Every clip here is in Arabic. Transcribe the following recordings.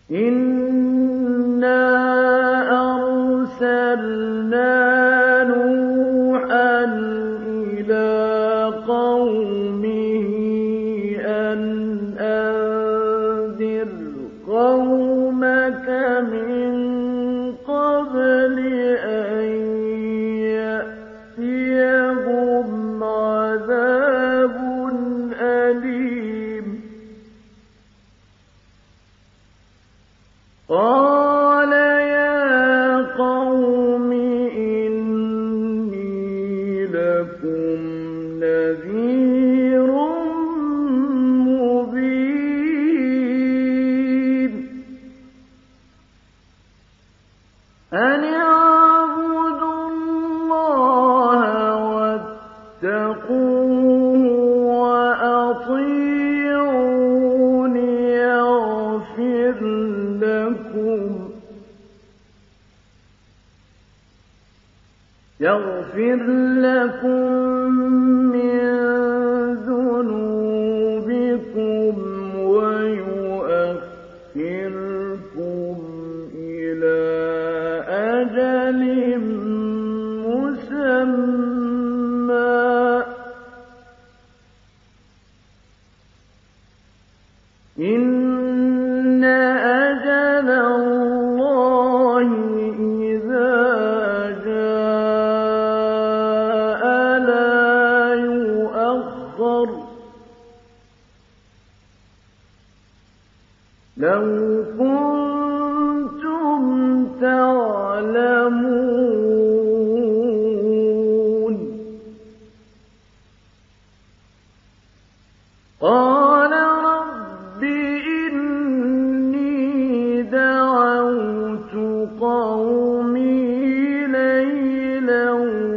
إِنَّا أَرْسَلْنَا نُوحًا إِلَىٰ قَوْمِهِ أَنْ أَنذِرْ قَوْمَكَ مِن قَبْلِ أَن يَأْتِيَهُمْ عَذَابٌ أَلِيمٌ قَالَ يَا قَوْمِ إِنِّي لَكُمْ نَذِيرٌ مُّبِينٌ أَنِ اعْبُدُوا اللَّهَ وَاتَّقُوهُ وَأَطِيعُونِ يَغْفِرْ لَكُم مِّن ذُنُوبِكُمْ وَيُؤَخِّرْكُمْ إِلَىٰ أَجَلٍ مُّسَمًّى ۚ إِنَّ أَجَلَ اللَّهِ إِذَا جَاءَ لَا يُؤَخَّرُ ۖ لَوْ كُنتُمْ تَعْلَمُونَ قَالَ رَبِّ إِنِّي دَعَوْتُ قَوْمِي لَيْلًا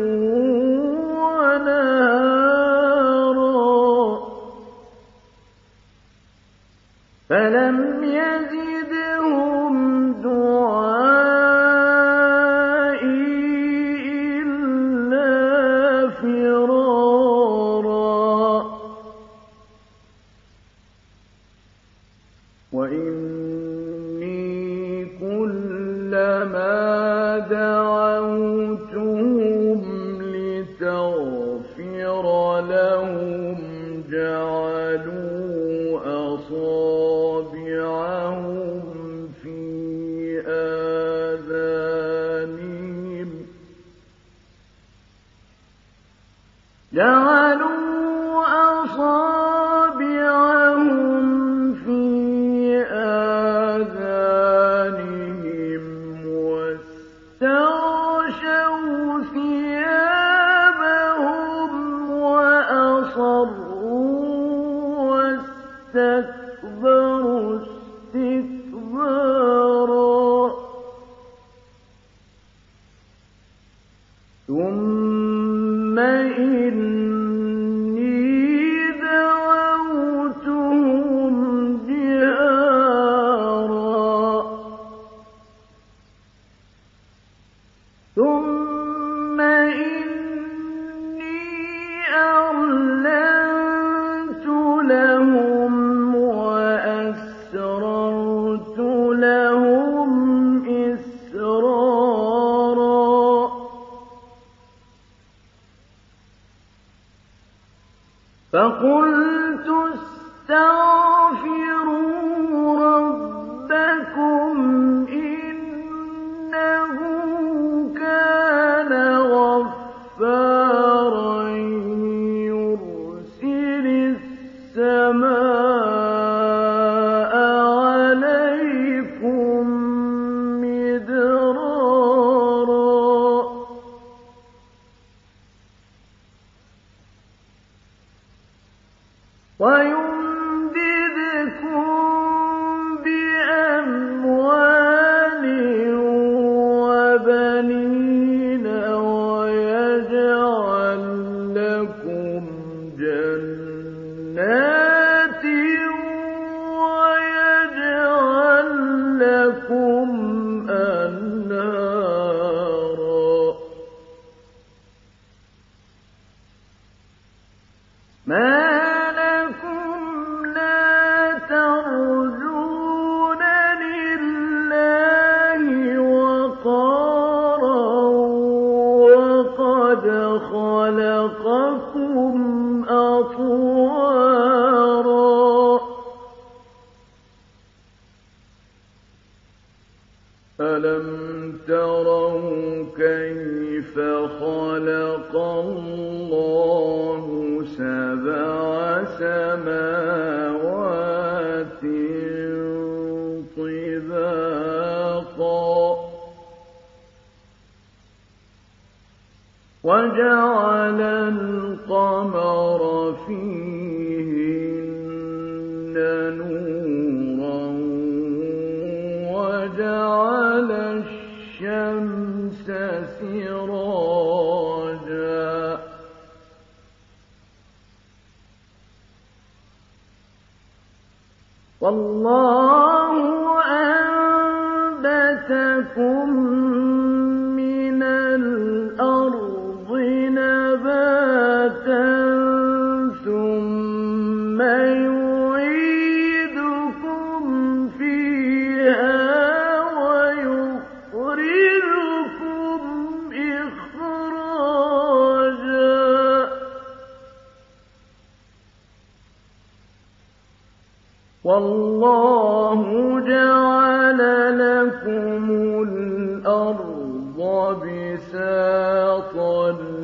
وَنَهَارًا فَلَمْ يَزِدْهُمْ دُعَائِي إِلَّا فِرَارًا وَإِنِّي كُلَّمَا دَعَوْتُهُمْ لِتَغْفِرَ لَهُمْ جَعَلُوا أَصَابِعَهُمْ فِي آذَانِهِمْ وَاسْتَغْشَوْا ثِيَابَهُمْ وَأَصَرُّوا وَاسْتَكْبَرُوا اسْتِكْبَارًا ثُمَّ إِنَّ أَلَمْ تَرَوْا كَيْفَ خَلَقَ اللَّهُ سَبْعَ سَمَاوَاتٍ طِبَاقًا وَجَعَلَ الْقَمَرَ فِيهِنَّ نُورًا وَجَعَلَ الشَّمْسَ سِرَاجًا وَاللَّهُ أَنبَتَكُم مِّنَ الْأَرْضِ نَبَاتًا ثُمَّ يُعِيدُكُمْ فِيهَا وَيُخْرِجُكُمْ إِخْرَاجًا وَاللَّهُ جَعَلَ لَكُمُ الْأَرْضَ بِسَاطًا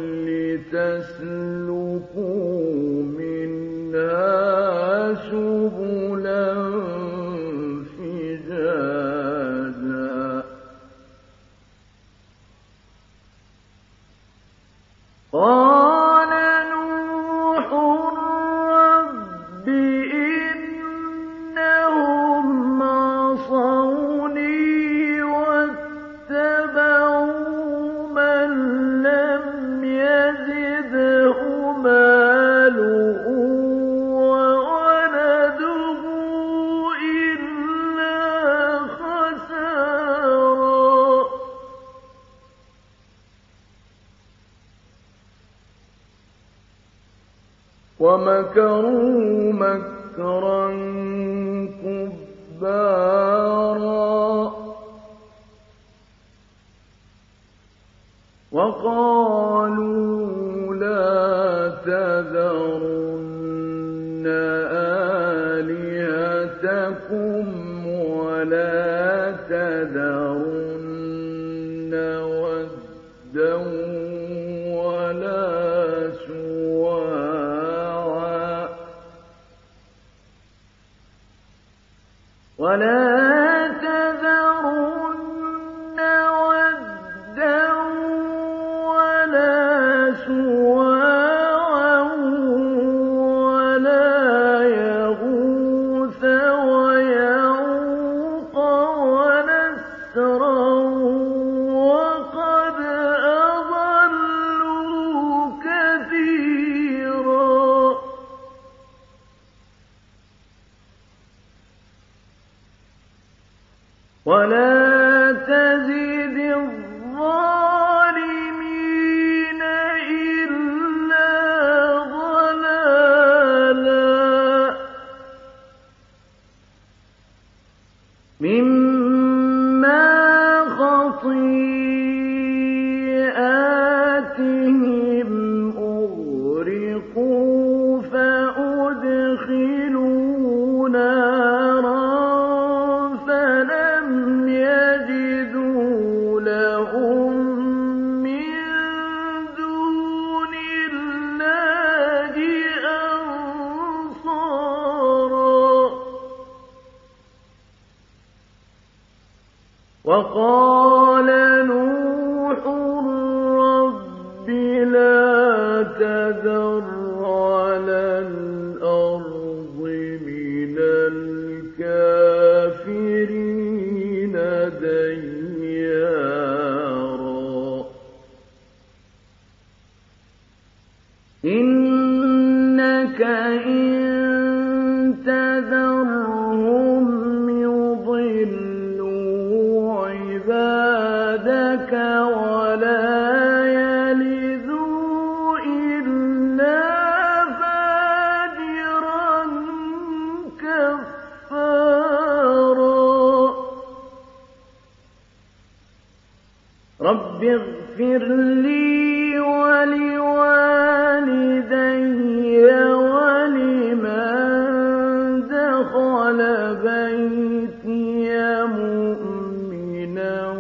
لِّتَسْلُكُوا مِنْهَا سُبُلًا فِجَاجًا قَالَ نُوحٌ رَّبِّ إِنَّهُمْ عَصَوْنِي وَاتَّبَعُوا مَن لَّمْ يَزِدْهُ مَالُهُ وَوَلَدُهُ إِلَّا خَسَارًا وَمَكَرُوا مَكْرًا كُبَّارًا وَقَالُوا لَا تَذَرُنَّ آلِهَتَكُمْ وَلَا تَذَرُنَّ وَدًّا وَلَا سُوَاعًا وَلَا يَغُوثَ وَيَعُوقَ وَنَسْرًا وَقَدْ أَضَلُّوا كَثِيرًا وَلَا تَزِدِ الظَّالِمِينَ إِلَّا ضَلَالًا مِّمَّا خَطِيئَاتِهِمْ أُغْرِقُوا فَأُدْخِلُوا نَارًا فَلَمْ يَجِدُوا لَهُم مِّن دُونِ اللَّهِ أَنصَارًا وَقَالَ نُوحٌ رَّبِّ لَا تَذَرْ عَلَى الْأَرْضِ مِنَ الْكَافِرِينَ دَيَّارًا إِنَّكَ إِن تَذَرْهُمْ يُضِلُّوا عِبَادَكَ وَلَا يَلِدُوا إِلَّا فَاجِرًا كَفَّارًا رَّبِّ اغْفِرْ لِي وَلِوَالِدَيَّ وَلِمَن دَخَلَ بَيْتِيَ مُؤْمِنًا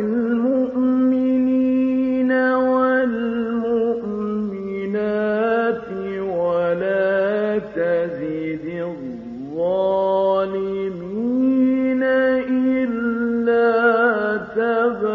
لِلْمُؤْمِنِينَ وَالْمُؤْمِنَاتِ وَلَا تَزِدِ الظَّالِمِينَ إِلَّا تَبَارًا.